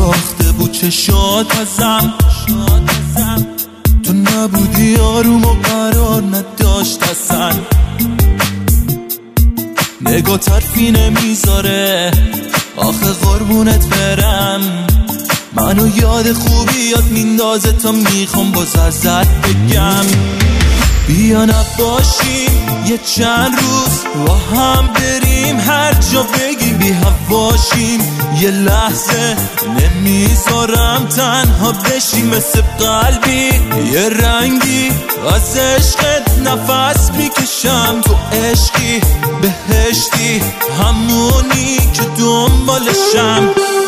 ساخته بود چشات ازم. تو نبودی آروم و قرار نداشت اصلا. نگاه طرفی نمیذاره آخه قربونت برم. منو یاد خوبی یاد میندازه تا میخوام باز ازت بگم. بیا نباشیم یه چند روز با هم بریم هر جا بگی بی هواشیم. یه لحظه نمیذارم تنها بشیم مثل قلبی یه رنگی از عشقت نفس میکشم. تو عشقی بهشتی همونی که دنبالشم.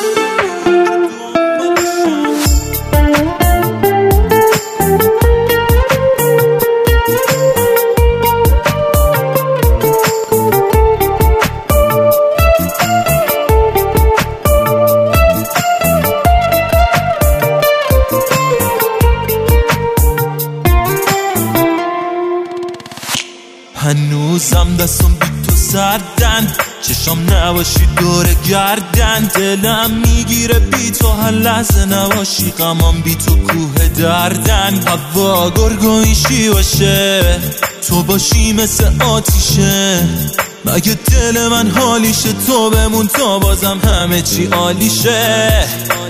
هنوزم دستم بی تو سردن، چشم نباشی دور گردن. دلم میگیره بی تو هر لحظه نباشی، غمام بی تو کوه دردن. هوا گرگویشی باشه تو باشی مثل آتیشه. مگه دل من حالیشه تو بمون تا بازم همه چی عالیشه.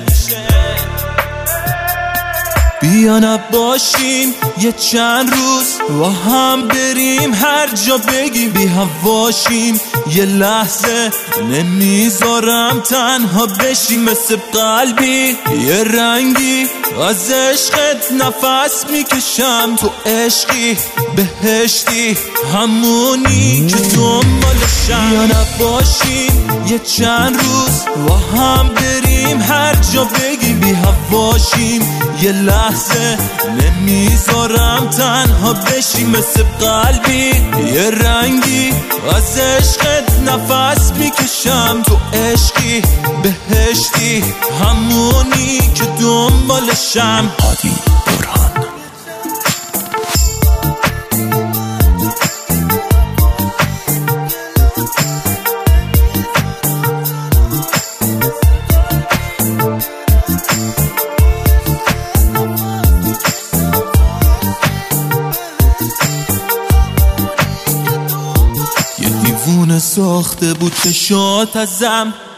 بیا نباشیم یه چند روز با هم بریم هر جا بگی بی هواشیم. یه لحظه نمیذارم تنها بشیم مثل قلبی یه رنگی از عشقت نفس میکشم. تو عشقی بهشتی همونی که دنبالشم. بیا نباشیم یه چند روز با هم بریم هر جا بگی بی هواشیم. یه لحظه نمیذارم تنها بشیم مثل قلبی یه رنگی از عشقت نفس میکشم. تو عشقی بهشتی همونی که دنبالشم. هادی برهان. دیوونه ساخته بود چشات ازم.